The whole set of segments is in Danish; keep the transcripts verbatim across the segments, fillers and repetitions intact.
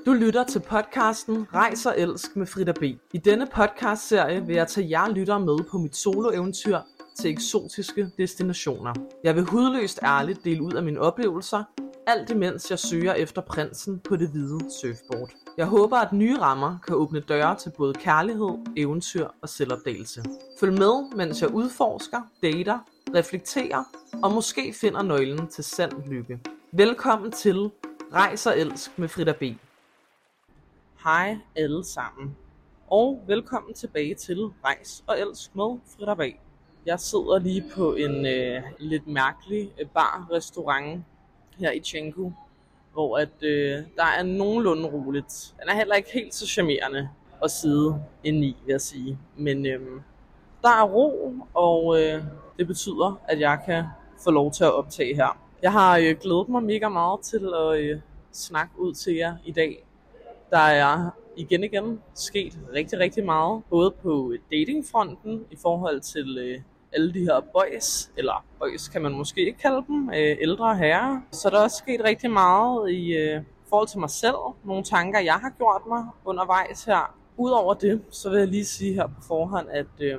Du lytter til podcasten Rejs og Elsk med Frida B. I denne podcastserie vil jeg tage jer lyttere med på mit soloeventyr til eksotiske destinationer. Jeg vil hudløst ærligt dele ud af mine oplevelser, alt imens jeg søger efter prinsen på det hvide surfboard. Jeg håber, at nye rammer kan åbne døre til både kærlighed, eventyr og selvopdagelse. Følg med, mens jeg udforsker, dater, reflekterer og måske finder nøglen til sand lykke. Velkommen til Rejs og Elsk med Frida B. Hej alle sammen, og velkommen tilbage til Rejs og Elsk med Frida B. Jeg sidder lige på en øh, lidt mærkelig bar-restaurant her i Tjenko, hvor at, øh, der er nogenlunde roligt. Den er heller ikke helt så charmerende at sidde inde i, vil jeg sige. Men øh, der er ro, og øh, det betyder, at jeg kan få lov til at optage her. Jeg har øh, glædet mig mega meget til at øh, snakke ud til jer i dag. Der er igen igen sket rigtig, rigtig meget, både på datingfronten i forhold til øh, alle de her boys, eller boys kan man måske ikke kalde dem, øh, ældre herrer. Så der er også sket rigtig meget i øh, forhold til mig selv, nogle tanker jeg har gjort mig undervejs her. Udover det, så vil jeg lige sige her på forhånd, at øh,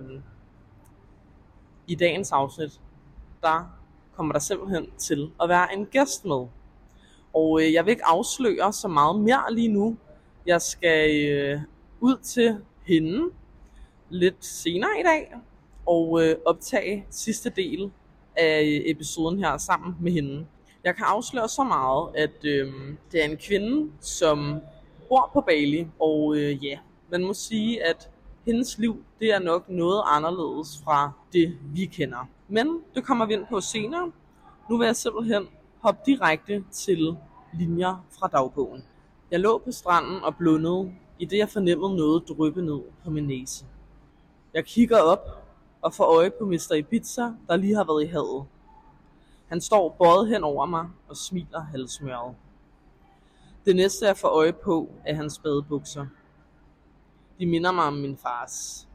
i dagens afsnit, der kommer der simpelthen til at være en gæst med. Og øh, jeg vil ikke afsløre så meget mere lige nu. Jeg skal øh, ud til hende lidt senere i dag og øh, optage sidste del af episoden her sammen med hende. Jeg kan afsløre så meget, at øh, det er en kvinde, som bor på Bali, og øh, ja, man må sige, at hendes liv, det er nok noget anderledes fra det, vi kender. Men det kommer vi ind på senere. Nu vil jeg simpelthen hoppe direkte til linjer fra dagbogen. Jeg lå på stranden og blundede, i det jeg fornemmede noget dryppe ned på min næse. Jeg kigger op og får øje på mister Ibiza, der lige har været i havet. Han står bøjet hen over mig og smiler halvsmørret. Det næste jeg får øje på er hans badebukser. De minder mig om min fars.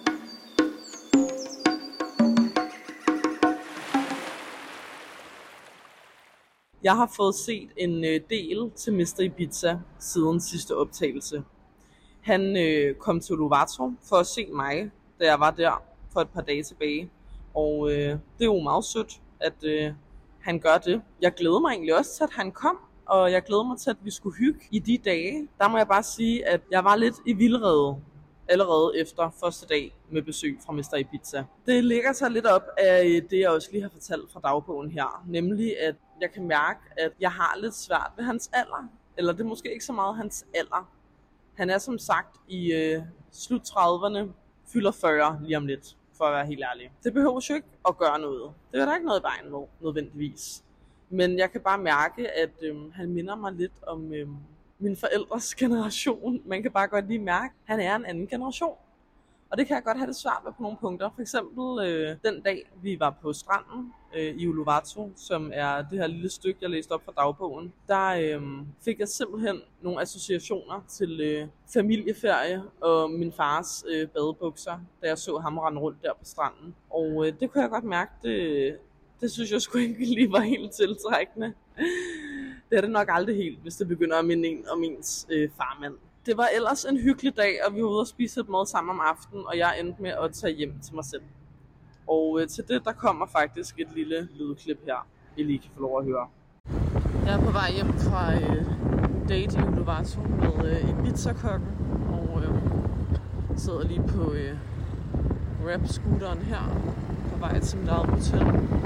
Jeg har fået set en del til mister Ibiza siden sidste optagelse. Han øh, kom til Uluwatu for at se mig, da jeg var der for et par dage tilbage. Og øh, det er jo meget sødt, at øh, han gør det. Jeg glæder mig egentlig også til, at han kom, og jeg glæder mig til, at vi skulle hygge i de dage. Der må jeg bare sige, at jeg var lidt i vildrede allerede efter første dag med besøg fra mister Ibiza. Det ligger sig lidt op af det, jeg også lige har fortalt fra dagbogen her. Nemlig, at jeg kan mærke, at jeg har lidt svært ved hans alder. Eller det er måske ikke så meget hans alder. Han er som sagt i øh, slut trediverne, fylder fyrre lige om lidt, for at være helt ærlig. Det behøver jo ikke at gøre noget. Det er der ikke noget i vejen med, nødvendigvis. Men jeg kan bare mærke, at øh, han minder mig lidt om øh, min forældres generation. Man kan bare godt lige mærke, at han er en anden generation. Og det kan jeg godt have det svært med på nogle punkter. For eksempel øh, den dag, vi var på stranden øh, i Uluwatu, som er det her lille stykke, jeg læste op fra dagbogen, der øh, fik jeg simpelthen nogle associationer til øh, familieferie og min fars øh, badebukser, da jeg så ham rende rundt der på stranden. Og øh, det kunne jeg godt mærke, det, det synes jeg sgu ikke lige var helt tiltrækkende. Det er det nok aldrig helt, hvis det begynder at minde en om ens øh, farmand. Det var ellers en hyggelig dag, og vi var ude og spise et mad sammen om aftenen, og jeg endte med at tage hjem til mig selv. Og øh, til det, der kommer faktisk et lille lydklip her, I lige kan få lov at høre. Jeg er på vej hjem fra øh, date i Uluwatu med øh, Ibiza-kokken, og øh, sidder lige på øh, Grab-scooteren her, på vej til mit eget hotel.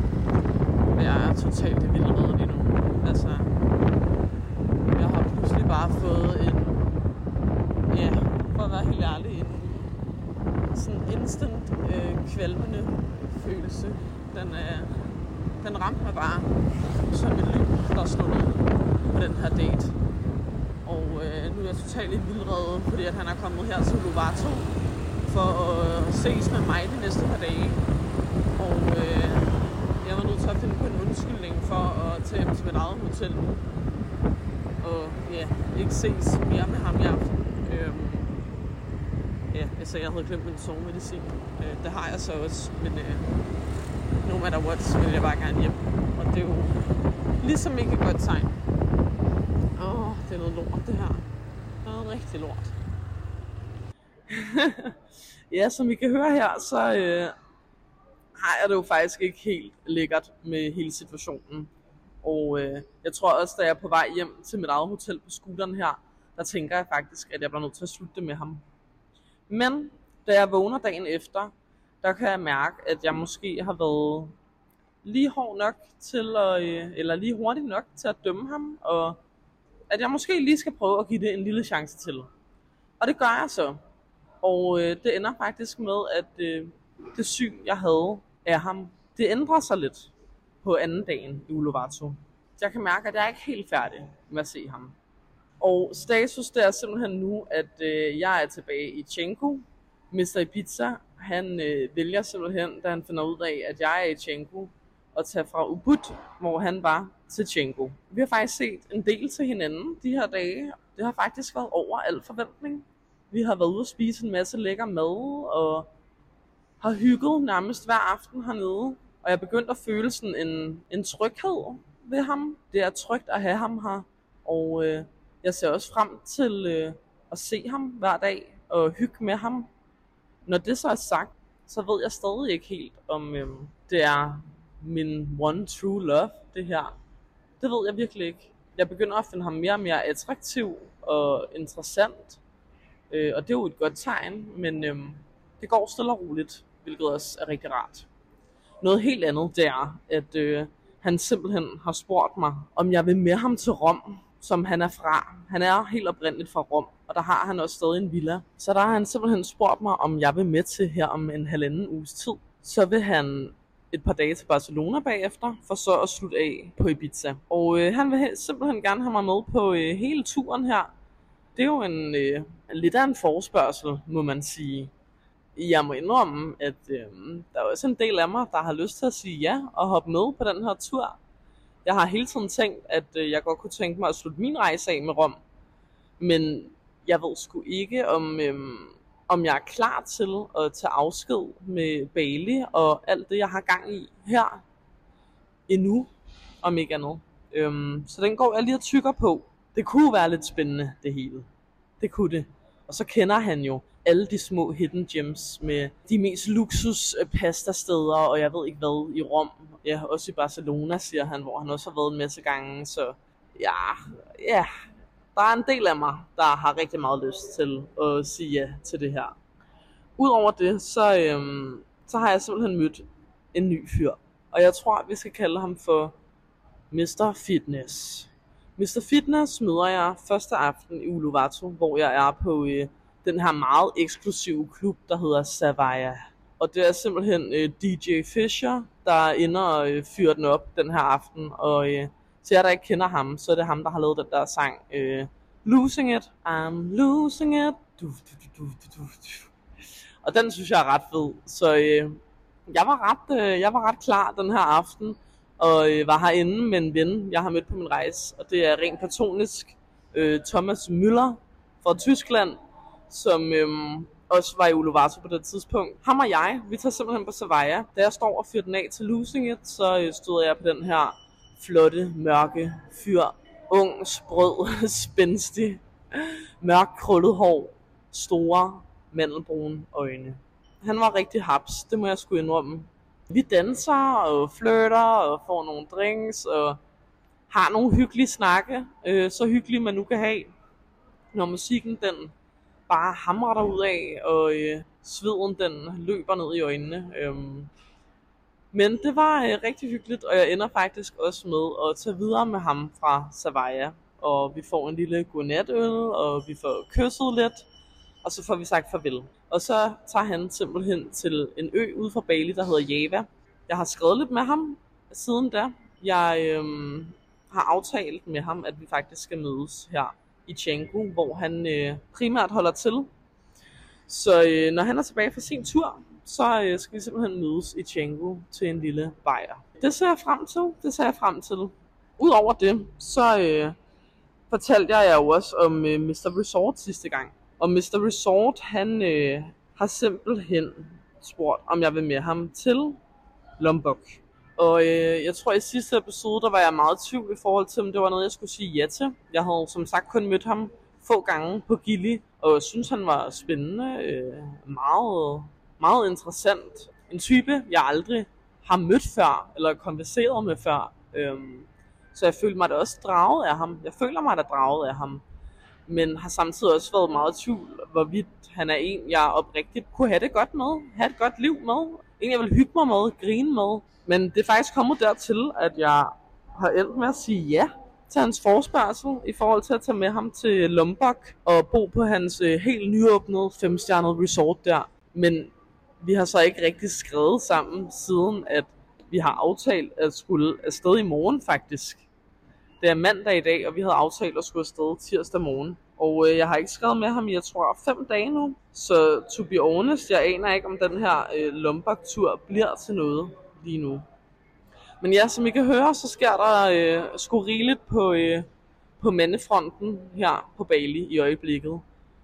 Jeg er totalt i vildrede lige nu. Altså, jeg har pludselig bare fået en, ja, for at være helt ærlig, en sådan instant øh, kvalmende følelse. Den, øh, den ramte mig bare som et lyn, der slog ned på den her date. Og øh, nu er jeg totalt i vildrede, fordi at han er kommet her til Uluwatu for at øh, ses med mig de næste par dage. Og øh, jeg var nødt til at finde på en undskyldning for at tage hjem til mit eget hotel nu. Og ja, ikke ses mere med ham i aften. Øhm, ja, altså jeg havde glemt min sovemedicin. Øh, det har jeg så også, men øh, no matter what, så vil jeg bare gerne hjem. Og det er jo ligesom ikke et godt tegn. Åh, oh, det er noget lort det her. Noget rigtig lort. Ja, som I kan høre her, så øh, har jeg det jo faktisk ikke helt lækkert med hele situationen. Og øh, jeg tror også, da jeg er på vej hjem til mit eget hotel på scooteren her, der tænker jeg faktisk, at jeg bliver nødt til at slutte det med ham. Men da jeg vågner dagen efter, der kan jeg mærke, at jeg måske har været lige hård nok til at, øh, eller lige hurtig nok til at dømme ham, og at jeg måske lige skal prøve at give det en lille chance til. Og det gør jeg så. Og øh, det ender faktisk med, at øh, det syn, jeg havde af ham, det ændrer sig lidt på anden dagen i Uluwatu. Jeg kan mærke, at jeg er ikke helt færdig med at se ham. Og status det er simpelthen nu, at øh, jeg er tilbage i Tjenko. mister Ibiza, han øh, vælger simpelthen, da han finder ud af, at jeg er i Tjenko, at tage fra Ubud, hvor han var, til Tjenko. Vi har faktisk set en del til hinanden de her dage. Det har faktisk været over al forventning. Vi har været ude at spise en masse lækker mad, og har hygget nærmest hver aften hernede. Og jeg er begyndt at føle sådan en, en tryghed ved ham. Det er trygt at have ham her. Og øh, jeg ser også frem til øh, at se ham hver dag og hygge med ham. Når det så er sagt, så ved jeg stadig ikke helt, om øh, det er min one true love, det her. Det ved jeg virkelig ikke. Jeg begynder at finde ham mere og mere attraktiv og interessant. Øh, og det er jo et godt tegn, men øh, det går stille og roligt, hvilket også er rigtig rart. Noget helt andet, det er, at øh, han simpelthen har spurgt mig, om jeg vil med ham til Rom, som han er fra. Han er helt oprindeligt fra Rom, og der har han også stadig en villa. Så der har han simpelthen spurgt mig, om jeg vil med til her om en halvanden uges tid. Så vil han et par dage til Barcelona bagefter, for så at slutte af på Ibiza. Og øh, han vil simpelthen gerne have mig med på øh, hele turen her. Det er jo en øh, lidt af en forespørgsel, må man sige. Jeg må indrømme, at øh, der er også en del af mig, der har lyst til at sige ja og hoppe med på den her tur. Jeg har hele tiden tænkt, at øh, jeg godt kunne tænke mig at slutte min rejse af med Rom. Men jeg ved sgu ikke, om, øh, om jeg er klar til at tage afsked med Bali og alt det, jeg har gang i her endnu, om ikke andet. Øh, så den går jeg lige og tykker på. Det kunne være lidt spændende, det hele. Det kunne det. Og så kender han jo alle de små hidden gems med de mest luksus pastasteder, og jeg ved ikke hvad, i Rom. Ja, også i Barcelona, siger han, hvor han også har været en masse gange. Så ja, ja, der er en del af mig, der har rigtig meget lyst til at sige ja til det her. Udover det, så, øhm, så har jeg simpelthen mødt en ny fyr. Og jeg tror, vi skal kalde ham for mister Fitness. mister Fitness møder jeg første aften i Uluwatu, hvor jeg er på øh, den her meget eksklusive klub, der hedder Savaya. Og det er simpelthen øh, D J Fisher, der er inde og øh, fyrer den op den her aften. Og øh, til jer, der ikke kender ham, så er det ham, der har lavet den der sang øh, Losing It, I'm losing it. Du, du, du, du, du. Og den synes jeg er ret fed. Så øh, jeg, var ret, øh, jeg var ret klar den her aften. Og øh, var herinde med en ven, jeg har mødt på min rejse. Og det er rent platonisk øh, Thomas Müller fra Tyskland, som øh, også var i Uluwatu på det tidspunkt. Ham og jeg, vi tager simpelthen på Savaya. Da jeg står og fyrer den af til Losing It, så øh, stod jeg på den her flotte, mørke fyr. Ung, sprød, spændstig, mørk krøllet hår, store, mandelbrune øjne. Han var rigtig haps, det må jeg sgu indrømme. Vi danser og flirter og får nogle drinks og har nogle hyggelige snakke. Øh, så hyggelige man nu kan have, når musikken den bare hamrer dig ud af, og øh, sveden den løber ned i øjnene. Øhm. Men det var øh, rigtig hyggeligt, og jeg ender faktisk også med at tage videre med ham fra Savaya. Og vi får en lille godnatøl, og vi får kysset lidt, og så får vi sagt farvel. Og så tager han simpelthen til en ø ude fra Bali, der hedder Java. Jeg har skrevet lidt med ham siden da. Jeg øhm, har aftalt med ham, at vi faktisk skal mødes her i Tjenko, hvor han øh, primært holder til. Så øh, når han er tilbage fra sin tur, så øh, skal vi simpelthen mødes i Tjenko til en lille bajer. Det ser jeg frem til. Det ser jeg frem til. Udover det, så øh, fortalte jeg jo også om øh, mister Resort sidste gang. Og mister Resort, han øh, har simpelthen spurgt, om jeg vil med ham til Lombok. Og øh, jeg tror, i sidste episode, der var jeg meget i tvivl i forhold til, om det var noget, jeg skulle sige ja til. Jeg havde som sagt kun mødt ham få gange på Gilly, og synes han var spændende, øh, meget, meget interessant. En type, jeg aldrig har mødt før, eller konverseret med før. Øhm, så jeg følte mig da også draget af ham. Jeg føler mig da draget af ham. Men har samtidig også været meget i tvivl, hvorvidt han er en, jeg oprigtigt kunne have det godt med. Have et godt liv med. En, jeg vil hygge mig med, grine med. Men det er faktisk kommet dertil, at jeg har endt med at sige ja til hans forespørgsel i forhold til at tage med ham til Lombok og bo på hans øh, helt nyåbnede femstjernede resort der. Men vi har så ikke rigtig skrevet sammen siden, at vi har aftalt at skulle afsted i morgen faktisk. Det er mandag i dag, og vi havde aftalt at skulle afsted tirsdag morgen. Og øh, jeg har ikke skrevet med ham i, jeg tror, fem dage nu. Så to be honest, jeg aner ikke, om den her øh, Lombok-tur bliver til noget lige nu. Men ja, som I kan høre, så sker der øh, sgu rigeligt på, øh, på mandefronten her på Bali i øjeblikket.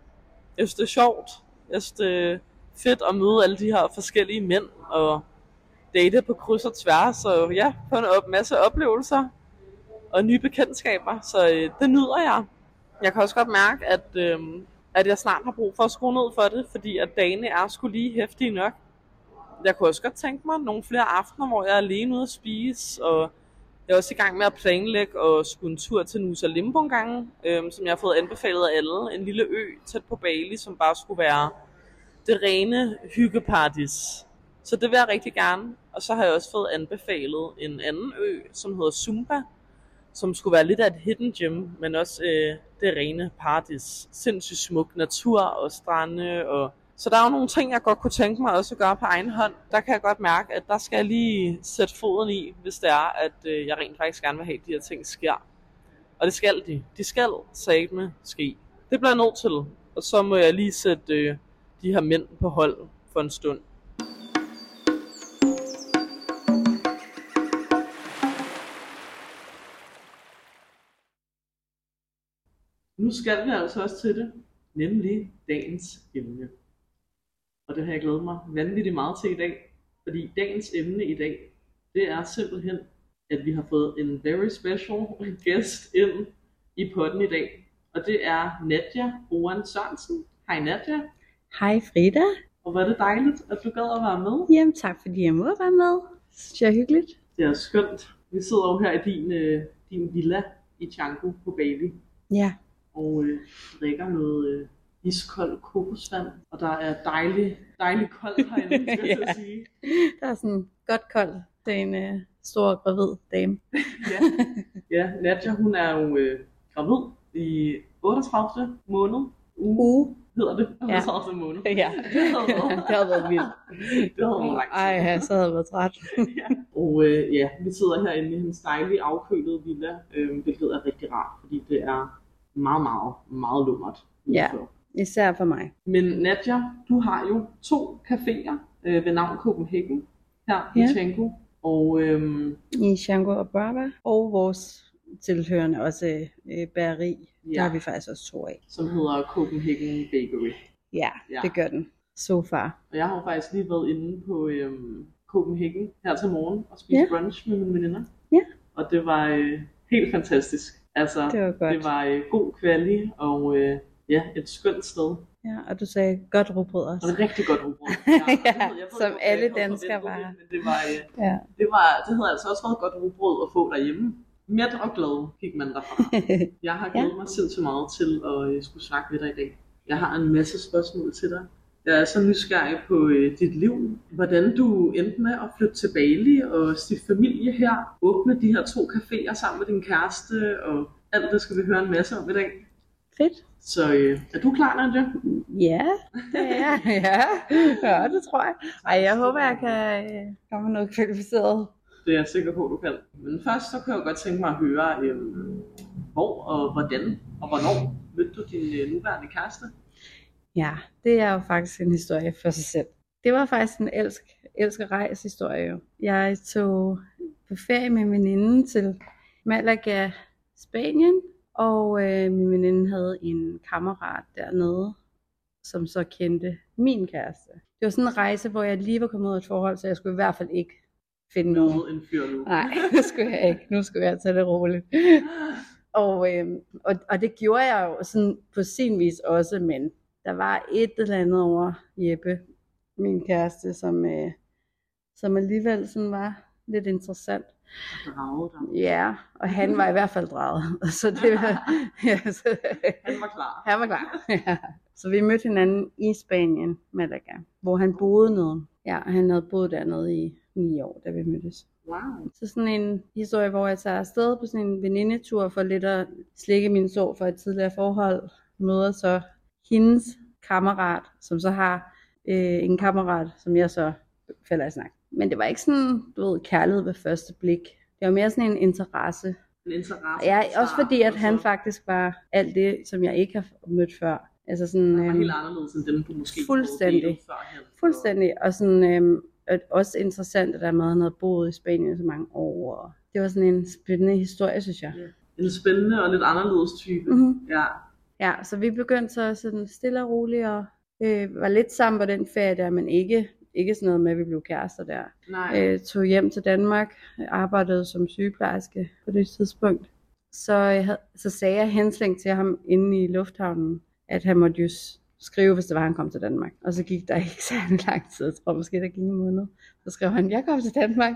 Jeg synes, det er sjovt. Jeg synes, det er fedt at møde alle de her forskellige mænd og date på kryds og tværs. Så ja, på en op- masse oplevelser og nye bekendtskaber. Så øh, det nyder jeg. Jeg kan også godt mærke, at, øh, at jeg snart har brug for at skrue ned for det, fordi at dagene er sgu lige heftige nok. Jeg kunne også godt tænke mig nogle flere aftener, hvor jeg er alene ude at spise, og jeg er også i gang med at planlægge og skulle en tur til Nusa Limbo en gang, øhm, som jeg har fået anbefalet af alle. En lille ø tæt på Bali, som bare skulle være det rene hyggeparadis. Så det vil jeg rigtig gerne. Og så har jeg også fået anbefalet en anden ø, som hedder Sumba, som skulle være lidt af et hidden gem, men også øh, det rene paradis. Sindssygt smuk natur og strande og så der er jo nogle ting, jeg godt kunne tænke mig også at gøre på egen hånd. Der kan jeg godt mærke, at der skal jeg lige sætte foden i, hvis det er, at øh, jeg rent faktisk gerne vil have, at de her ting sker. Og det skal de. De skal satme ske. Det bliver jeg nødt til. Og så må jeg lige sætte øh, de her mænd på hold for en stund. Nu skal vi altså også til det, nemlig dagens emne. Og det har jeg glædet mig vanvittigt meget til i dag, fordi dagens emne i dag, det er simpelthen, at vi har fået en very special guest ind i podden i dag. Og det er Nadja Oren Sørensen. Hej Nadja. Hej Frida. Og hvor er det dejligt, at du gad at være med. Jamen tak, fordi jeg må være med. Det synes jeg er hyggeligt. Det er skønt. Vi sidder jo her i din, øh, din villa i Canggu på Bali. Ja. Og øh, drikker noget øh, iskold kokosvand. Og der er dejligt dejlig koldt herinde, skal jeg ja. sige. Der er sådan godt koldt til en øh, stor gravid dame. ja. ja, Nadja hun er jo øh, gravid i otteogtredivte måned. Uge. Uge. Hedder det? otteogtredivte Ja. måned. Ja. Det havde været, det havde været vildt. det havde været langt. Ej, ja, så havde jeg været træt. ja. Og øh, ja, vi sidder herinde i hendes dejlige afkølede villa, øh, hvilket er rigtig rart, fordi det er meget, meget, meget lummert. Ja, især for mig. Men Nadja, du har jo to caféer øh, ved navn Copenhagen her ja. i Canggu. Og, øhm, i Canggu og Brava. Og vores tilhørende også øh, bageri. Ja. Der har vi faktisk også to af. Som hedder Copenhagen Bakery. Ja, ja, det gør den. So far. Og jeg har jo faktisk lige været inde på øhm, Copenhagen her til morgen og spist ja. brunch med mine veninder. Ja. Og det var øh, helt fantastisk. Altså, det var godt. Det var øh, god kvalitet og øh, ja, et skønt sted. Ja, og du sagde godt rugbrød også. Og et rigtig godt rugbrød. Ja, ja, jeg ved, jeg ved, som jeg alle danskere var. Men det var, øh, ja. det var, det havde altså også været godt rugbrød at få derhjemme. Mæt og glad gik man derfra. Jeg har glædet ja. mig sindssygt meget til at øh, skulle snakke med dig i dag. Jeg har en masse spørgsmål til dig. Jeg er så nysgerrig på øh, dit liv. Hvordan du endte med at flytte til Bali og stifte familie her. Åbne de her to caféer sammen med din kæreste. Og alt det skal vi høre en masse om i dag. Fedt. Så øh, er du klar, Nadja? Ja, det er jeg. Ja. ja, det tror jeg. Ej, jeg håber, jeg kan øh, komme med noget kvalificeret. Det er jeg sikker på, du kan. Men først så kan jeg godt tænke mig at høre, øh, hvor og hvordan og hvornår mødte du din øh, nuværende kæreste? Ja, det er jo faktisk en historie for sig selv. Det var faktisk en elsk, elsker-rejs historie. Jeg tog på ferie med min veninde til Malaga, Spanien. Og øh, min veninde havde en kammerat dernede, som så kendte min kæreste. Det var sådan en rejse, hvor jeg lige var kommet ud af et forhold, så jeg skulle i hvert fald ikke finde noget en fyr nu. Nej, det skulle jeg ikke. Nu skulle jeg tage det roligt. Og, øh, og, og det gjorde jeg jo sådan på sin vis også, men der var et eller andet over Jeppe, min kæreste, som, øh, som alligevel sådan var lidt interessant. Ja, og han var i hvert fald draget. Så det var, ja, så, Han var klar. Han var klar, ja. Så vi mødte hinanden i Spanien, Malaga, hvor han boede nede. Ja, han havde boet dernede i ni år, da vi mødtes. Wow. Så sådan en historie, hvor jeg tager afsted på sådan en venindetur for lidt at slikke min sår for et tidligere forhold. Møder så hendes kammerat, som så har øh, en kammerat, som jeg så falder i snak. Men det var ikke sådan, du ved, kærlighed ved første blik. Det var mere sådan en interesse. En interesse. Ja, også fordi, at han faktisk var alt det, som jeg ikke har mødt før. Altså sådan, han var øhm, helt anderledes end dem, du måske fuldstændig, førhen. Fuldstændig. Og sådan, øhm, også interessant, at der med, at han havde boet i Spanien så mange år. Og det var sådan en spændende historie, synes jeg. Ja. En spændende og lidt anderledes type. Mm-hmm. Ja. Ja, så vi begyndte så sådan stille og roligt og øh, var lidt sammen på den ferie der, men ikke, ikke sådan noget med, at vi blev kærester der. Nej. Øh, tog hjem til Danmark, arbejdede som sygeplejerske på det tidspunkt. Så, jeg havde, så sagde jeg henslæng til ham inde i lufthavnen, at han måtte jo skrive, hvis det var, han kom til Danmark. Og så gik der ikke særlig lang tid, jeg tror måske der gik en måned. Så skrev han, jeg kom til Danmark.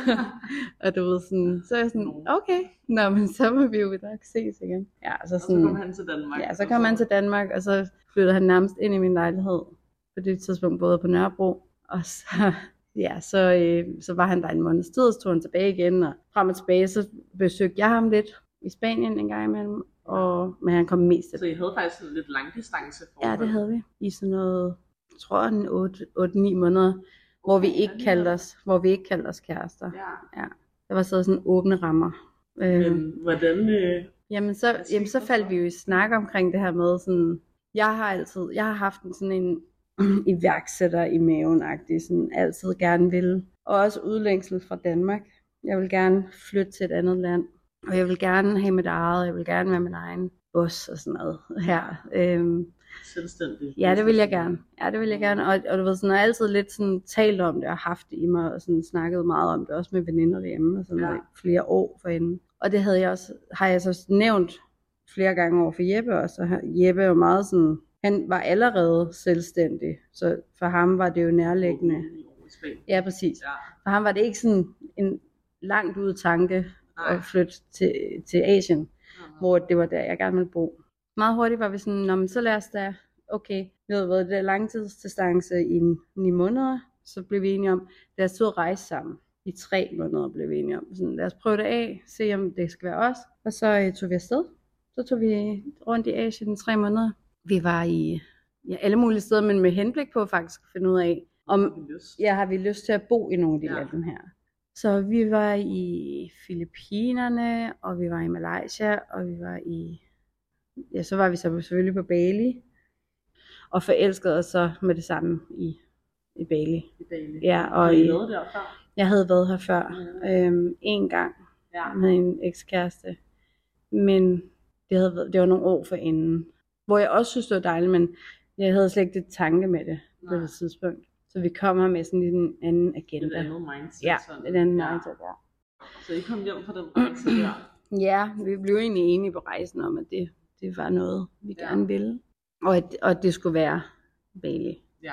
Og du ved sådan, så er jeg sådan, okay, nå, men så må vi jo nok ses igen. Ja, så, sådan, og så kom han til Danmark. Ja, så kom han til Danmark, og så flyttede han nærmest ind i min lejlighed. På det tidspunkt både på Nørrebro. Og så, ja, så, øh, så var han der en måneds tid, så tog han tilbage igen. Og frem og tilbage, så besøgte jeg ham lidt i Spanien en gang imellem. Og, men han kom mest til. Så I havde faktisk en lidt lang distance forhold? Ja, det havde vi. I sådan noget, jeg tror en otte ni måneder, hvor vi ikke kaldte os, hvor vi ikke kaldte os kærester. Ja. Ja. Der var så sådan åbne rammer. Men hvordan? Øh, jamen så, jamen så faldt vi jo i snak omkring det her med sådan, jeg har altid, jeg har haft en sådan en iværksætter i maven-agtig, sådan altid gerne ville. Og også udlængsel fra Danmark. Jeg vil gerne flytte til et andet land. Og jeg vil gerne have mit eget, jeg vil gerne være min egen boss og sådan noget her. Øhm, Selvstændig. Ja, det vil jeg gerne. Ja, det vil jeg gerne. Og, og du ved, sådan, jeg har altid lidt sådan talt om det og haft det i mig, og sådan snakket meget om det, også med veninder derhjemme, og sådan ja. flere år forinden. Og det havde jeg også, har jeg så nævnt flere gange over for Jeppe også, og Jeppe er jo meget sådan, han var allerede selvstændig, så for ham var det jo nærliggende. Ja, præcis. Ja. For ham var det ikke sådan en langt ude tanke, at flytte til, til Asien, uh-huh. hvor det var der, jeg gerne ville bo. Meget hurtigt var vi sådan, nå, men så lad os da, okay, vi havde været der langtidsdistance i ni måneder, så blev vi enige om, lad os ud og rejse sammen. I tre måneder blev vi enige om, sådan, lad os prøve det af, se om det skal være os. Og så øh, tog vi afsted. Så tog vi rundt i Asien i tre måneder. Vi var i ja, alle mulige steder, men med henblik på faktisk at finde ud af, om ja, har vi lyst til at bo i nogle af de ja. lande her. Så vi var i Filippinerne, og vi var i Malaysia, og vi var i, ja, så var vi så selvfølgelig på Bali, og forelskede os så med det samme i, i Bali. I Bali. Ja, og har I været der før? Jeg havde været her før, ja. øhm, en gang, ja. med en ekskæreste, men det, havde været, det var nogle år forinden, hvor jeg også synes, det var dejligt, men jeg havde slet ikke det tanke med det på det tidspunkt. Så vi kom her med sådan en anden agenda. Et andet mindset. Ja, sådan. et andet ja. mindset, ja. Så I kom hjem på den rejse der? Ja, vi blev egentlig enige på rejsen om, at det, det var noget, vi ja. gerne ville. Og at, og at det skulle være Bali. Ja.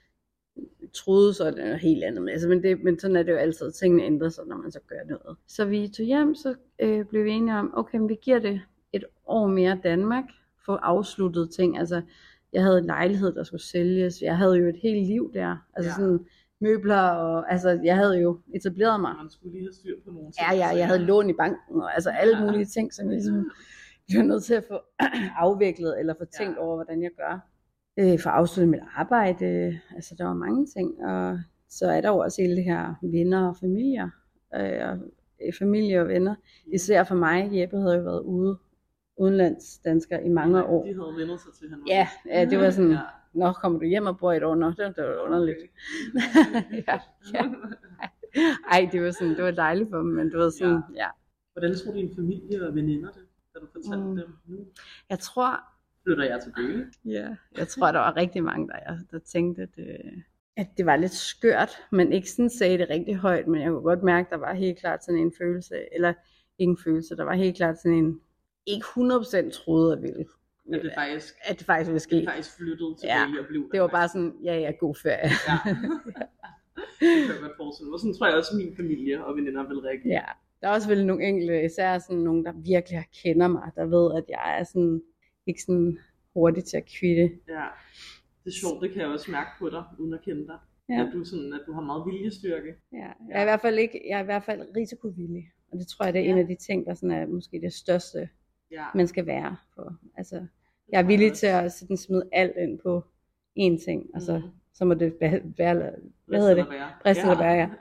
Jeg troede så, at det var helt andet. Altså, men, det, men sådan er det jo altid. Tingene ændrer sig, når man så gør noget. Så vi tog hjem, så øh, blev vi enige om, okay, vi giver det et år mere Danmark. For afsluttet ting. Altså, jeg havde en lejlighed, der skulle sælges. Jeg havde jo et helt liv der. Altså ja. sådan møbler, og altså, jeg havde jo etableret mig. Man skulle lige have styr på nogle ting. Ja, ja, jeg havde lån i banken, og altså alle ja. mulige ting, som jeg ligesom blev nødt til at få afviklet, eller få tænkt ja. over, hvordan jeg gør. Øh, for afsluttet mit arbejde. Altså, der var mange ting, og så er der jo også hele det her venner og familier. Øh, og, familie og venner. Især for mig, Jeppe havde jo været ude udenlandsdansker i mange ja, år. De havde vendt sig til hende. Ja, ja, det var sådan, ja. Nå, kommer du hjem og bor et år? Nå, det var underligt. Okay. ja, ja. Ej, det var sådan, det var dejligt for dem, men det var sådan, ja. ja. Hvordan tror din familie og veninder det, da du fortalte mm. dem nu? Jeg tror... Flytter jeg til Bøge? Ja, jeg tror, der var rigtig mange, der, der tænkte, at, at det var lidt skørt, men ikke sådan sagde det rigtig højt, men jeg kunne godt mærke, der var helt klart sådan en følelse, eller ikke en følelse, der var helt klart sådan en ikke hundrede procent troede, at, ville, at, det faktisk, at det faktisk ville ske. Det faktisk flyttede tilbage ja, og blev det var bare sådan, ja ja, god ferie. Ja. Det kan jeg godt forestille mig. Sådan tror jeg også, min familie og veninder vil reagere. Ja, der er også vel nogle enkelte, især sådan nogle, der virkelig kender mig, der ved, at jeg er sådan, ikke sådan hurtig til at kvitte. Ja, det er sjovt, det kan jeg også mærke på dig, uden at kende dig. Ja. At, du sådan, at du har meget viljestyrke. Ja, jeg er i hvert fald ikke, jeg er i hvert fald risikovillig. Og det tror jeg, det er ja. en af de ting, der sådan er måske det største, ja. man skal være for. Altså, jeg er villig til at sådan smide alt ind på én ting, og så, mm. så må det være, hvad hedder det? Brist eller bære, ja.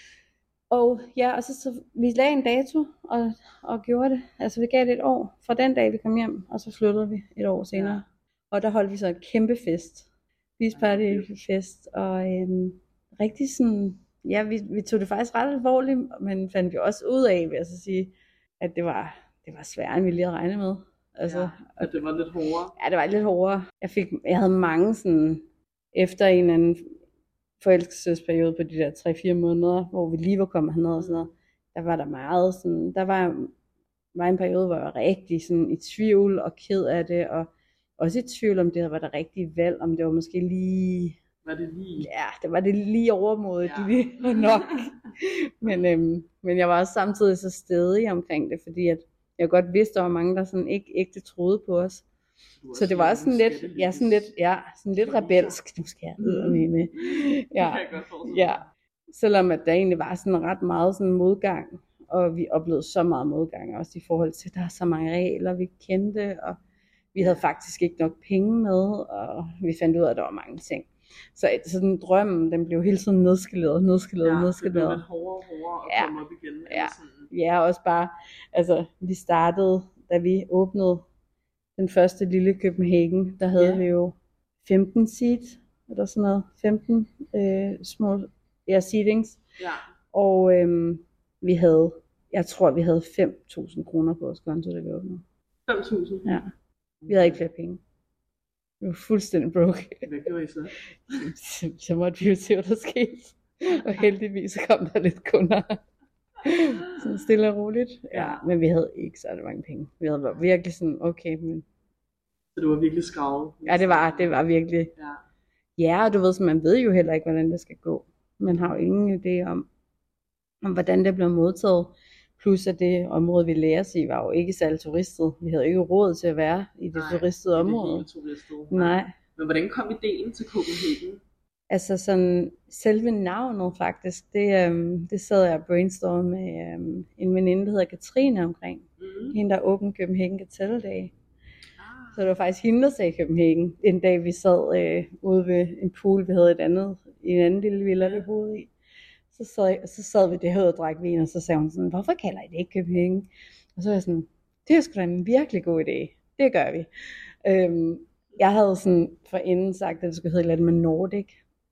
Og ja, og så, så vi lagde en dato og, og gjorde det. Altså vi gav det et år fra den dag vi kom hjem, og så flyttede vi et år senere. Ja. Og der holdt vi så en kæmpe fest. Beach fest, og øhm, rigtig sådan, ja, vi, vi tog det faktisk ret alvorligt, men fandt vi også ud af, vil jeg så sige, at det var, det var sværere, end vi lige havde regnet med. Altså, ja, at det var lidt hårdere. Ja, det var lidt hårdere. Jeg, fik, jeg havde mange sådan, efter en eller anden forelskelsesperiode på de der tre fire måneder, hvor vi lige var kommet herned og sådan noget, der var der meget sådan, der var, var en periode, hvor jeg var rigtig sådan i tvivl og ked af det, og også i tvivl om det var det rigtige valg, om det var måske lige... Var det lige? Ja, det var det lige overmodet, ja. Det var nok. men, øhm, men jeg var også samtidig så stædig omkring det, fordi at jeg godt vidste, der var mange, der sådan ikke ægte troede på os. Så det var også sådan lidt, ja, sådan lidt, ja, sådan lidt rebelsk. Nu skal jeg ud med med. Ja, ja. Selvom at der egentlig var sådan ret meget sådan modgang, og vi oplevede så meget modgang, også i forhold til, at der er så mange regler, vi kendte, og vi havde faktisk ikke nok penge med, og vi fandt ud af, at der var mange ting. Så sådan drømmen, den blev hele tiden nedskaleret, nedskaleret, ja, nedskaleret. Ja, det blev lidt hårdere og hårdere at ja. komme op igen. Ja. ja, også bare, altså vi startede, da vi åbnede den første lille København, der havde ja. vi jo femten seat, eller sådan noget, femten øh, små ja, seatings. Ja. Og øhm, vi havde, jeg tror vi havde fem tusind kroner på vores konto, da vi åbnede. fem tusind? Ja. Vi havde ikke flere penge. Vi var fuldstændig broke. Hvad gjorde I så? så, så måtte vi jo se, hvad der skete. Og heldigvis kom der lidt kunder. Sådan stille og roligt. Ja, men vi havde ikke så mange penge. Vi havde virkelig sådan, okay, men... Så det var virkelig skravet? Ja, det var, det var virkelig. Ja. Ja, og du ved, så man ved jo heller ikke, hvordan det skal gå. Man har jo ingen idé om, om hvordan det bliver modtaget. Plus at det område, vi lærer i, var jo ikke særlig turistet. Vi havde ikke råd til at være i det Nej, turistede område. Det turistet. Nej. Men hvordan kom ideen til Copenhagen? Altså sådan, selve navnet faktisk, det, øhm, det sad jeg og brainstormede med øhm, en veninde, der hedder Katrine omkring. Mm. Hende, der åbnede Copenhagen Gateldag. Ah. Så det var faktisk hende, der sagde Copenhagen. En dag vi sad øh, ude ved en pool, vi havde et andet, i en anden lille villa, vi boede i. Så sad, så sad vi derude og drak vin, og så sagde hun sådan, hvorfor kalder I det ikke Copenhagen? Og så var jeg sådan, det er sgu da en virkelig god idé. Det gør vi. Øhm, jeg havde sådan forinden sagt, at det skulle hedde lidt med Nordic.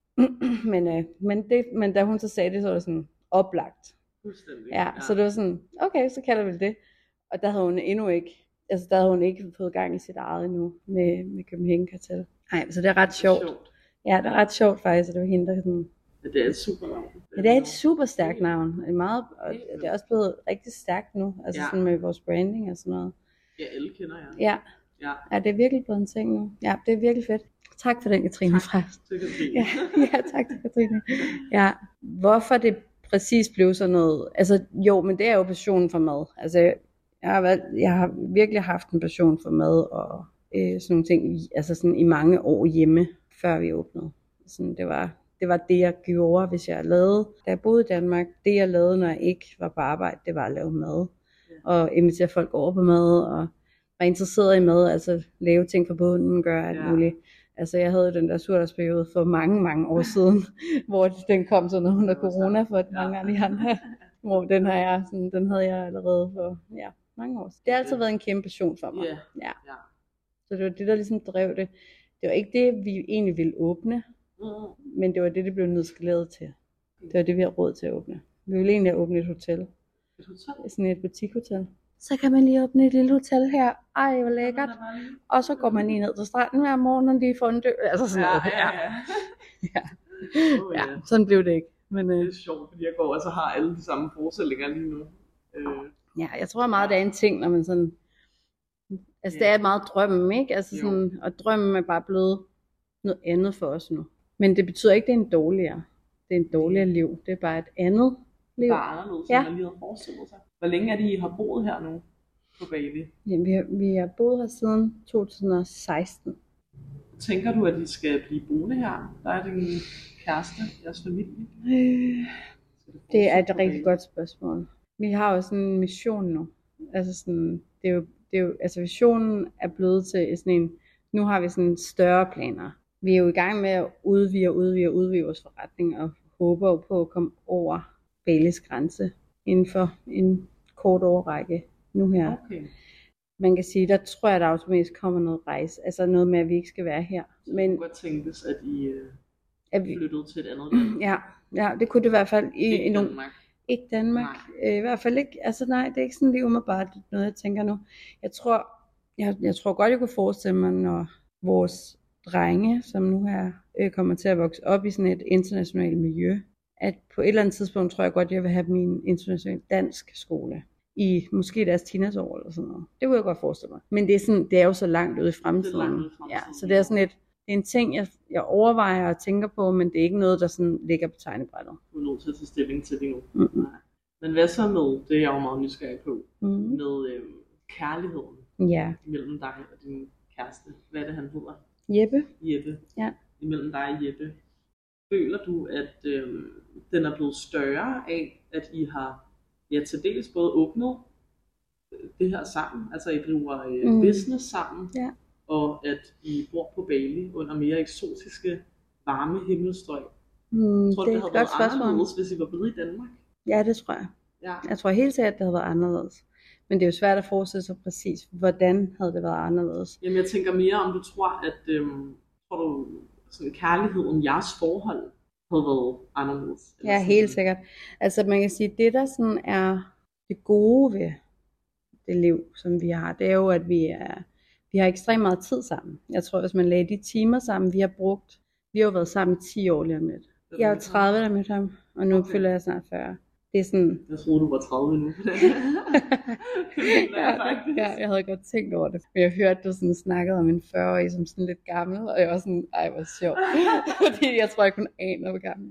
men, øh, men, det, men da hun så sagde det, så var det sådan oplagt. Fuldstændig. Ja, ja, så det var sådan, okay, så kalder vi det. Og der havde hun endnu ikke, altså der havde hun ikke fået gang i sit eget endnu med, med Copenhagen Kartel. Nej, så det er ret sjovt. sjovt. Ja, det er ret sjovt faktisk, at det var hende, der sådan... Ja, det er et super navn. Ja, det er et super stærkt navn. Det er, meget, og det er også blevet rigtig stærkt nu, altså ja. Sådan med vores branding og sådan noget. Ja, alle kender jeg. Ja. Ja. Ja, det er virkelig blevet en ting nu. Ja, det er virkelig fedt. Tak for den, Katrine. Tak til Katrine. Ja, ja, tak til Katrine. Ja, hvorfor det præcis blev sådan noget, altså jo, men det er jo passionen for mad. Altså, jeg har, været, jeg har virkelig haft en passion for mad og øh, sådan nogle ting, altså sådan i mange år hjemme, før vi åbnede. Sådan, det var... Det var det, jeg gjorde, hvis jeg lavede, da jeg boede i Danmark. Det, jeg lavede, når jeg ikke var på arbejde, det var at lave mad. Ja. Og invitere folk over på mad, og var interesseret i mad, altså lave ting fra bunden, gøre alt ja. muligt. Altså, jeg havde den der surdagsperiode for mange, mange år siden, hvor den kom sådan noget under corona for ja. mange af de andre. Hvor den, har jeg, sådan, den havde jeg allerede for ja, mange år siden. Det har altid været en kæmpe passion for mig. Ja. Ja. Ja. Så det var det, der ligesom drev det. Det var ikke det, vi egentlig ville åbne. Mm. Men det var det, det blev nedskaleret til. Det var det, vi har råd til at åbne. Vi ville egentlig åbne et hotel. Et hotel? Sådan et butikkhotel. Så kan man lige åbne et lille hotel her. Ej, hvor lækkert. Og så går man lige ned til stranden hver morgen, og lige får en dø. Altså sådan ja, noget. Ja, ja. ja. Oh, ja. ja, sådan blev det ikke. Men, øh... det er sjovt, fordi jeg går altså har alle de samme forestillinger lige nu. Øh... Ja, jeg tror meget, det er en ting, når man sådan Altså Ja. det er meget drømmen, ikke? Altså Jo. sådan, og drømmen er bare blevet noget andet for os nu. Men det betyder ikke, det er en dårligere. Det er en dårligere liv. Det er bare et andet liv. Der er anderledes, Ja. end man lige havde forestillet sig. Hvor længe er det, I har boet her nu på Bali? Jamen, vi, har, vi har boet her siden to tusind og seksten. Tænker du, at I skal blive boende her? Der er din kæreste, jeres familie? Øh, Skal det er fortsætte et på rigtig Bali? godt spørgsmål. Vi har jo sådan en mission nu. Altså sådan, det er jo, det er jo, altså visionen er blevet til sådan en, nu har vi sådan større planer. Vi er jo i gang med at udvide og udvide og udvide vores forretning, og håber jo på at komme over Balis grænse inden for en kort årrække nu her. Okay. Man kan sige, der tror jeg, der automatisk kommer noget rejse. Altså noget med, at vi ikke skal være her. Så det Men kunne godt tænkes, at I øh, at vi, flyttede til et andet land. ja, ja, det kunne det i hvert fald i, Ikke i nogle, Danmark. ikke Danmark. Øh, I hvert fald ikke, altså nej, det er ikke sådan lige umiddelbart noget, jeg tænker nu. Jeg tror, jeg, jeg tror godt, jeg kunne forestille mig, når vores drenge, som nu her øh, kommer til at vokse op i sådan et internationalt miljø, at på et eller andet tidspunkt tror jeg godt, jeg vil have min international dansk skole i måske deres teenageår eller sådan noget. Det kunne jeg godt forestille mig. Men det er, sådan, det er jo så langt ude i fremtiden. Det er langt ude i fremtiden. Ja, så det er sådan et, det er en ting, jeg, jeg overvejer og tænker på, men det er ikke noget, der sådan ligger på tegnebrættet. Du er nødt til at tage stilling til det nu. Mm-hmm. Nej. Men hvad så med, det er jeg jo meget nysgerrig på, Mm-hmm. med øh, kærligheden Ja. mellem dig og din kæreste. Hvad er det, han hedder? Jeppe? Jeppe. Ja. Imellem dig og Jeppe. Føler du, at øh, den er blevet større af, at I har ja, til dels både åbnet øh, det her sammen, altså I driver øh, Mm. business sammen, Ja. og at I bor på Bali under mere eksotiske, varme himmelstrøg? Mm, Tror det du, er det et havde godt været spørgsmål. anderledes, hvis I var blevet i Danmark? Ja, det tror jeg. Ja. Jeg tror helt sikkert, det havde været anderledes. Men det er jo svært at forestille sig præcis, hvordan havde det været anderledes. Jamen, jeg tænker mere, om du tror, at øhm, tror du, sådan, kærligheden, jeres forhold, havde været anderledes? Eller Ja, sådan- helt sikkert. Altså man kan sige, det der sådan er det gode ved det liv, som vi har, det er jo, at vi er, vi har ekstremt meget tid sammen. Jeg tror, hvis man lagde de timer sammen, vi har brugt, vi har jo været sammen i ti år lige om lidt. Jeg er tredive, da jeg mødte ham, og nu Okay. føler jeg snart fyrre. Det er sådan, Jeg troede, du var tredive nu. Det føler jeg faktisk. ja, jeg havde godt tænkt over det. Men jeg hørte, du sådan snakkede om en fyrre-årig som sådan lidt gammel, og jeg var sådan, ej, hvor sjovt. Fordi jeg tror, jeg kun aner, hvor gammel.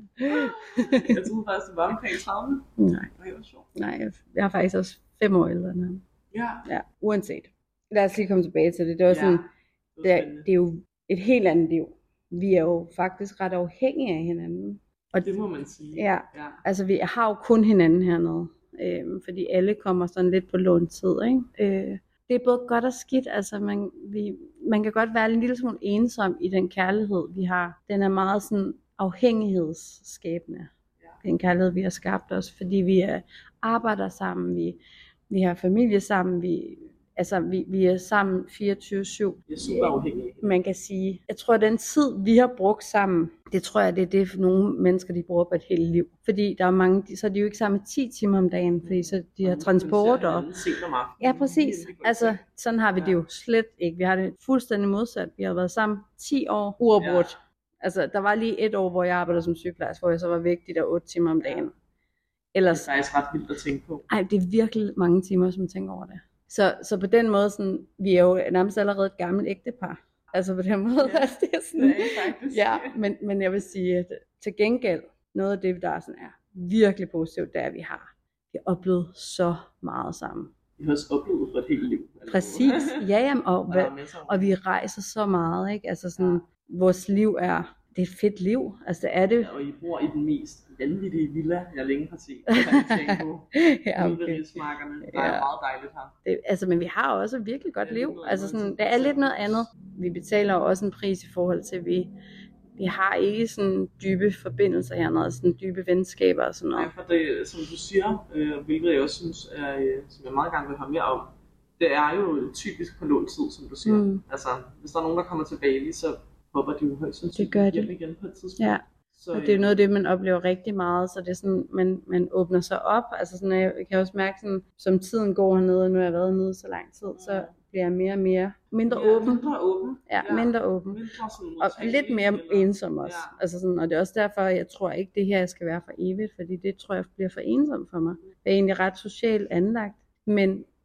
Jeg troede faktisk, du var omkring tredive. Nej, Det var sjovt. nej, jeg- jeg er faktisk også fem år ældre end ham. Ja. Ja, uanset. Lad os lige komme tilbage til det. Det var sådan, det det var er, spændende. det er jo et helt andet liv. Vi er jo faktisk ret afhængige af hinanden. Og Det må man sige. Ja, Ja. altså vi har jo kun hinanden hernede, øhm, fordi alle kommer sådan lidt på lånt tid, ikke? Øh, det er både godt og skidt, altså man, vi, man kan godt være en lille smule ensom i den kærlighed, vi har. Den er meget sådan afhængighedsskabende, Ja. den kærlighed, vi har skabt os, fordi vi er, arbejder sammen, vi, vi har familie sammen, vi, altså vi, vi er sammen fireogtyve syv. Jeg er super afhængig af. Man kan sige, jeg tror, at den tid, vi har brugt sammen, det tror jeg, det er det, for nogle mennesker, de bruger på et helt liv. Fordi der er mange, de, så er de jo ikke sammen ti timer om dagen, fordi så de har transport og... Ja, præcis. Altså, sådan har vi det jo slet ikke. Vi har det fuldstændig modsat. Vi har været sammen ti år uafbrudt. Ja. Altså, der var lige et år, hvor jeg arbejdede som sygeplejerske, hvor jeg så var væk de der otte timer om dagen. Ellers, Det er faktisk ret vildt at tænke på. ej, det er virkelig mange timer, som tænker over det. Så, så på den måde, sådan, vi er jo nærmest allerede et gammelt ægtepar. Altså på den måde, Ja, altså, det er sådan, Det er faktisk. ja, men, men jeg vil sige, at til gengæld, noget af det, der sådan er virkelig positivt, det er, at vi har, vi har oplevet så meget sammen. Vi har også oplevet for et helt liv. Altså. Præcis, ja, jamen, og, Der er masser af- og vi rejser så meget, ikke? Altså sådan, vores liv er, det er et fedt liv, altså det er det. Ja, og I bor i den mest vanvittige villa, jeg længe har set. Det kan jeg tænke på. Ja, Ude ved okay. rismarkerne. Der Ja. er meget dejligt her. Det, altså, men vi har også et virkelig godt Det er lidt liv. noget Altså andet sådan, end det er lidt selv. noget andet. Vi betaler jo også en pris i forhold til, at vi, vi har ikke sådan dybe forbindelser hernede, sådan dybe venskaber og sådan Nej, noget. for det, som du siger, øh, hvilket jeg også synes er, øh, som jeg meget gerne vil høre mere om, det er jo typisk på låntid, som du siger. Mm. Altså, hvis der er nogen, der kommer til Bali, så hopper de jo højst sandsynligt gør de. hjem igen på et tidspunkt. Ja. Så, Og det er jo noget af det, man oplever rigtig meget, så det er sådan, man, man åbner sig op. Altså sådan, jeg kan også mærke, sådan, som tiden går hernede, og nu har jeg været nede så lang tid, så bliver jeg mere og mere mindre ja, åben. Mindre åben. Ja, mindre åben. Mindre sådan Og modtagelig, lidt mere eller- ensom også. Ja. Altså sådan, og det er også derfor, jeg tror ikke, det her skal være for evigt, fordi det tror jeg bliver for ensomt for mig. Jeg er egentlig ret socialt anlagt, men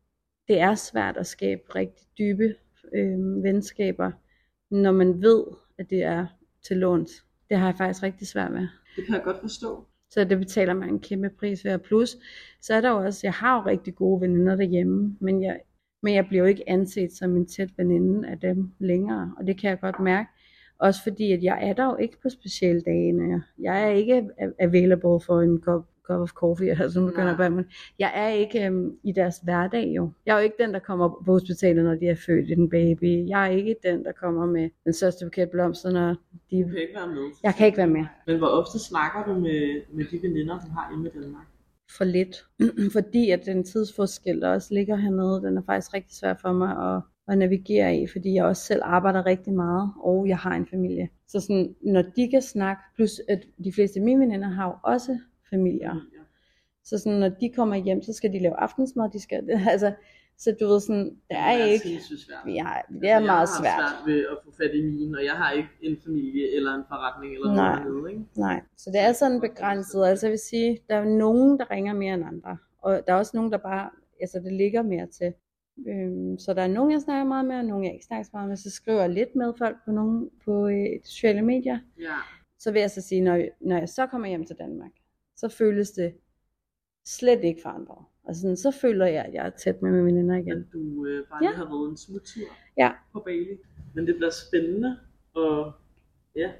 det er svært at skabe rigtig dybe øh, venskaber, når man ved, at det er til låns. Det har jeg faktisk rigtig svært med. Det kan jeg godt forstå. Så det betaler man en kæmpe pris ved. Plus, så er der jo også, jeg har jo rigtig gode veninder derhjemme, men jeg, men jeg bliver jo ikke anset som en tæt veninde af dem længere, og det kan jeg godt mærke. Også fordi, at jeg er der jo ikke på specialdagene. Jeg er ikke available for en kop, cup of coffee, altså nu begynder jeg men jeg er ikke um, i deres hverdag jo. Jeg er jo ikke den, der kommer på hospitalet, når de er født en baby. Jeg er ikke den, der kommer med den største buket blomster, når de... Du kan ikke være med. Jeg kan ikke være med. Men hvor ofte snakker du med, med de veninder, du har hjemme i Danmark? For lidt. Fordi at den tidsforskel, der også ligger hernede, den er faktisk rigtig svær for mig at, at navigere i, fordi jeg også selv arbejder rigtig meget, og jeg har en familie. Så sådan, når de kan snakke, plus at de fleste af mine veninder har jo også familier. Ja. Så sådan, når de kommer hjem, så skal de lave aftensmad, de skal, altså, så du ved sådan, der er, det er ikke, svært. Ja, det er altså, meget svært. Jeg har svært ved at få fat i mine, og jeg har ikke en familie eller en forretning eller nej, noget andet, ikke? Nej, så det er sådan begrænset, altså jeg vil sige, der er nogen, der ringer mere end andre, og der er også nogen, der bare, altså det ligger mere til. Øhm, så der er nogen, jeg snakker meget med, og nogen, jeg ikke snakker så meget med, så skriver jeg lidt med folk på, nogen, på øh, sociale medier. Ja. Så vil jeg så sige, når, når jeg så kommer hjem til Danmark, så føles det slet ikke forandret. Altså sådan, så føler jeg, at jeg er tæt med mine veninder igen. At du øh, bare ja. har været en smuttur ja. på Bali. Men det bliver spændende at, ja,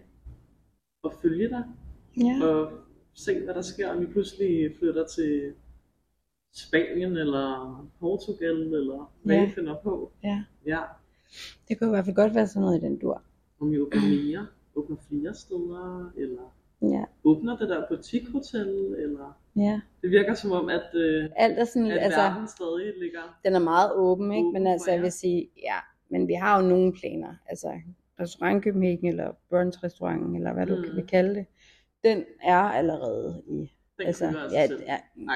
at følge dig. Ja. Og se, hvad der sker, om vi pludselig flytter til Spanien eller Portugal, eller hvad ja. I finder på. Ja. ja. Det kunne i hvert fald godt være sådan noget i den dur. Om vi åbner mere, åbner flere steder, eller ja. åbner det der butikhotel, eller... Ja. Det virker som om, at, øh, alt er sådan, at altså, verden stadig ligger... Den er meget åben, ikke? Åben Men altså, jeg vil sige, ja, men vi har jo nogle planer. Altså, restaurant København, eller brunch-restaurant, eller hvad mm. du kan kalde det. Den er allerede i... Den altså, altså ja, selv, ja,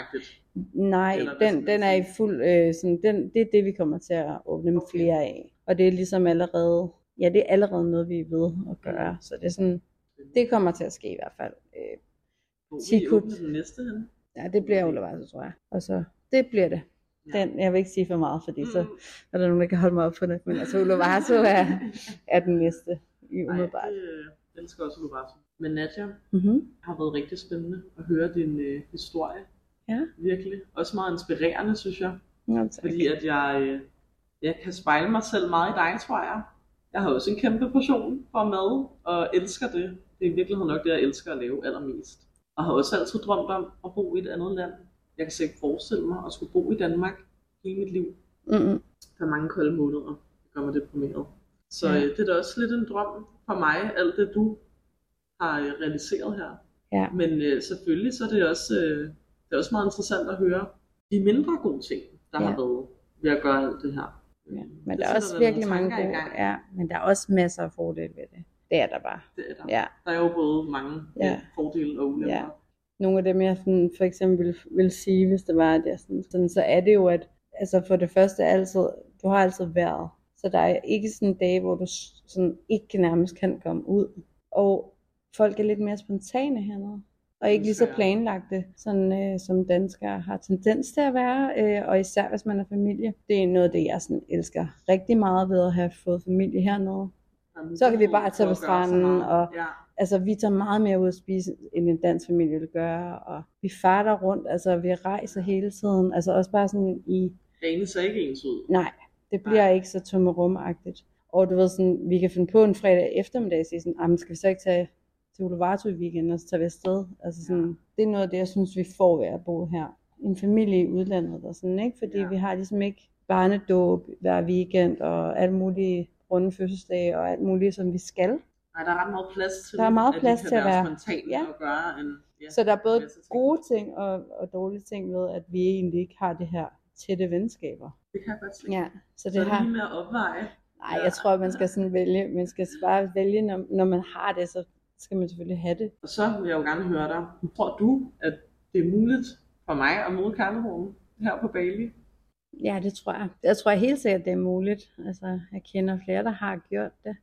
nej, den, den er i fuld... Øh, sådan, den, det er det, vi kommer til at åbne med okay. flere af. Og det er ligesom allerede... Ja, det er allerede noget, vi er ved at gøre. Så det er sådan... Det kommer til at ske i hvert fald. Øh, Hvor vi åbner den næste hen? Ja, det bliver Ulevato, tror jeg. Og så, det bliver det. Den, jeg vil ikke sige for meget, fordi mm. så er der nogen, der kan holde mig op på det. Men altså, Ulevato er, er den næste i umiddelbart. Nej, jeg elsker også Ulevato. Men Nadia, mm-hmm. har været rigtig spændende at høre din øh, historie. Ja. Virkelig. Også meget inspirerende, synes jeg. Ja, fordi at jeg, øh, jeg kan spejle mig selv meget i dig, tror jeg. Jeg har også en kæmpe passion for mad, og elsker det. Det er i virkeligheden nok det, jeg elsker at lave allermest. Og har også altid drømt om at bo i et andet land. Jeg kan slet ikke forestille mig at skulle bo i Danmark hele mit liv. Mm-hmm. Der er mange kolde måneder, det gør mig deprimeret. Så ja. det er da også lidt en drøm for mig, alt det du har realiseret her. Ja. Men øh, selvfølgelig så er det også, øh, det er også meget interessant at høre de mindre gode ting, der ja. har været ved at gøre alt det her. Ja. Men det der er også virkelig mange gode, ja, men der er også masser af fordele ved det. Det er der bare. Det er der. Ja. Der er jo både mange ja. fordele og ulemper. Ja. Nogle af dem jeg sådan, for eksempel vil, vil sige, hvis det var det sådan, sådan, så er det jo, at altså for det første altid, du har altid været. Så der er ikke sådan en dag, hvor du sådan ikke nærmest kan komme ud. Og folk er lidt mere spontane hernede. Og ikke lige så planlagte, sådan, øh, som danskere har tendens til at være. Øh, og især hvis man er familie. Det er noget af det, jeg sådan elsker rigtig meget ved at have fået familie hernede. Jamen, så kan vi bare tage på stranden. Og, ja. altså, vi tager meget mere ud at spise, end en dansk familie vil gøre. Og vi farter rundt, altså vi rejser hele tiden. Altså også bare sådan i... Dagen ser ikke ens ud. Nej, det bliver Nej. ikke så tommerumagtigt. Og du ved sådan, vi kan finde på en fredag eftermiddag og sige sådan, skal vi så ikke tage til Ulevato i weekenden og så tage vi afsted. Altså sådan, ja. Det er noget af det, jeg synes, vi får ved at bo her. En familie i udlandet og sådan, ikke? Fordi ja. vi har ligesom ikke barnedåb hver weekend og alt muligt runde fødselsdage og alt muligt, som vi skal. Nej, der er ret meget plads til, der er meget plads at til at være spontane ja. og gøre en, ja, så der er både gode ting og, og dårlige ting ved, at vi egentlig ikke har det her tætte venskaber. Det kan jeg godt se. Ja, så det så er det har... lige med at opveje. Nej, jeg tror, man skal sådan vælge, man skal bare vælge, når, når man har det, så skal man selvfølgelig have det. Og så vil jeg jo gerne høre dig. Tror du, at det er muligt for mig at møde kærligheden her på Bali? Ja, det tror jeg. Jeg tror helt sikkert, det er muligt. Altså, jeg kender flere, der har gjort det.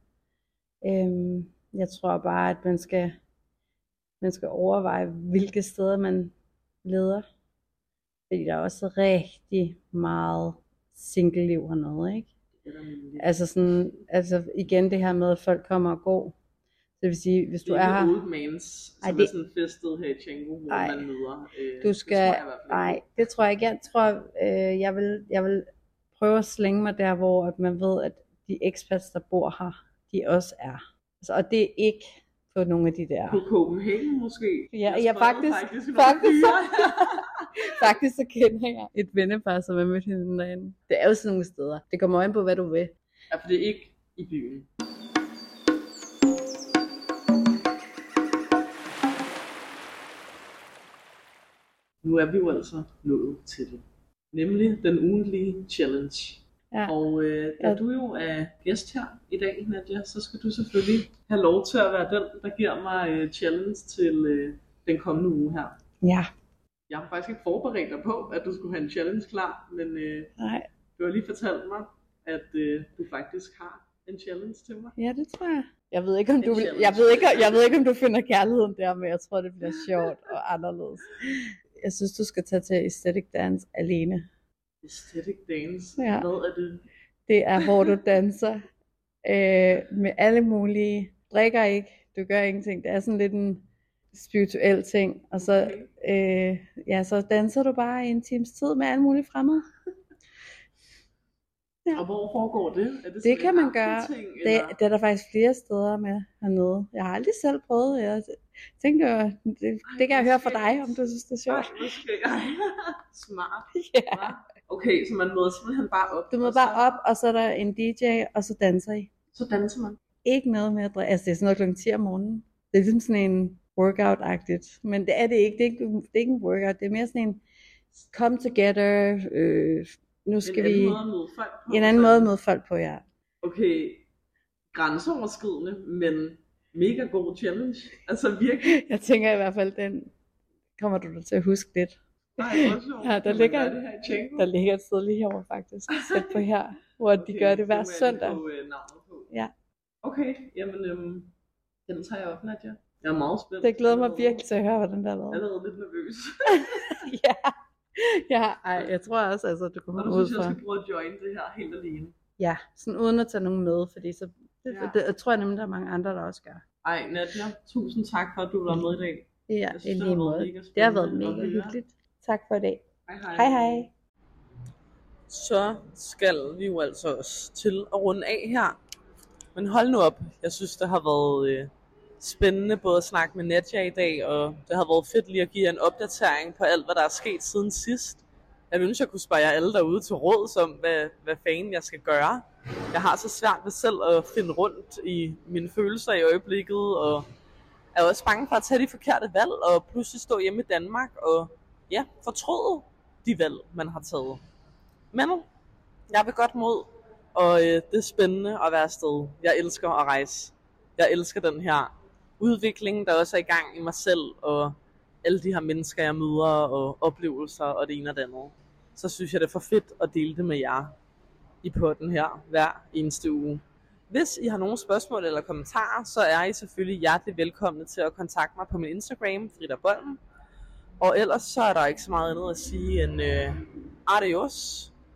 Øhm, jeg tror bare, at man skal, man skal overveje, hvilke steder man leder. Fordi der er også rigtig meget single-liv og noget, ikke? Altså sådan, altså igen det her med, at folk kommer og går. Det vil sige, hvis du er her... Det er ikke old mans, som ej, det... er sådan festet her i Tjengru, hvor ej, man møder. Øh, du skal... Nej, det tror jeg ikke. Jeg tror, øh, jeg, vil, jeg vil prøve at slænge mig der, hvor at man ved, at de expats, der bor her, de også er. Altså, og det er ikke på nogle af de der... På Copenhagen måske? Ja, jeg faktisk... Faktisk, faktisk, faktisk så kender jeg et vennepar, som er mødt hinanden derinde. Det er jo sådan nogle steder. Det kommer øjen på, hvad du vil. Ja, for det er ikke i byen. Nu er vi jo altså nået til det. Nemlig den ugentlige challenge. Ja. Og øh, da ja. du jo er gæst her i dag, Nadia, så skal du selvfølgelig have lov til at være den, der giver mig øh, challenge til øh, den kommende uge her. Ja. Jeg har faktisk ikke forberedt dig på, at du skulle have en challenge klar, men øh, Nej. du har lige fortalt mig, at øh, du faktisk har en challenge til mig. Ja, det tror jeg. Jeg ved ikke, om du, jeg ved ikke, jeg ved ikke, om du finder kærligheden der, men jeg tror, det bliver sjovt og anderledes. Jeg synes, du skal tage til Aesthetic Dance alene. Aesthetic Dance? Ja. Hvad er det? Det er, hvor du danser øh, med alle mulige. Drikker ikke, du gør ingenting. Det er sådan lidt en spirituel ting. Og så, okay. øh, ja, så danser du bare i en times tid med alle mulige fremmede. Ja. Og hvor foregår det? Er det, det kan man gøre. Ting, det, det er der faktisk flere steder med hernede. Jeg har aldrig selv prøvet. Jeg tænkte, det, det, Ej, det kan jeg høre fra dig, om du synes, det er sjovt. Ej, måske. Smart. Ja. Okay, så man møder simpelthen bare op. Du møder bare op, og så er der en D J, og så danser I. Så danser man? Ikke noget med at drikke. Altså, det er sådan noget klokken ti om morgenen. Det er ligesom sådan en workout-agtigt. Men det er det ikke. Det er ikke, det er ikke en workout. Det er mere sådan en come together. Øh, nu skal en vi... anden måde at møde folk på. En anden måde at møde folk på, ja. Okay, grænseoverskridende, men mega god challenge. Altså virkelig. Jeg tænker i hvert fald, den kommer du da til at huske lidt. Nej, også jo. Ja, der ligger, det her der ligger et sted lige herovre faktisk. Sæt på her, hvor okay, de gør det hver søndag. På, uh, navnet på. Ja. Okay, jamen øhm, den tager jeg op, Nadia. Jeg er meget spændt. Det glæder mig virkelig til at høre, hvordan der har været. Jeg er allerede lidt nervøs. ja. Ja, ej, jeg tror også, altså, du kommer ud fra. Og du synes, jeg skal prøve at join det her helt alene? Ja, sådan uden at tage nogen med, fordi så, det, ja. det, jeg tror jeg nemlig, der er mange andre, der også gør. Ej, Nadia, tusind tak for, at du var med i dag. Ja, i lige måde. Det har været mega hyggeligt. Tak for i dag. Hej hej. Hej hej. Så skal vi jo altså også til at runde af her. Men hold nu op, jeg synes, det har været øh, spændende både at snakke med Nadia i dag, og det har været fedt lige at give en opdatering på alt, hvad der er sket siden sidst. Jeg ønsker, jeg kunne spørge jer alle derude til råds om, hvad, hvad fanden jeg skal gøre. Jeg har så svært ved selv at finde rundt i mine følelser i øjeblikket, og er også bange for at tage de forkerte valg, og pludselig stå hjemme i Danmark, og ja, fortryde de valg, man har taget. Men jeg vil godt mod, og øh, det er spændende at være afsted. Jeg elsker at rejse. Jeg elsker den her udvikling, der også er i gang i mig selv, og alle de her mennesker, jeg møder, og oplevelser, og det ene og det andet. Så synes jeg, det er for fedt at dele det med jer i podden her hver eneste uge. Hvis I har nogle spørgsmål eller kommentarer, så er I selvfølgelig hjertelig velkomne til at kontakte mig på min Instagram, Frida Bolden. Og ellers så er der ikke så meget andet at sige end øh, adios.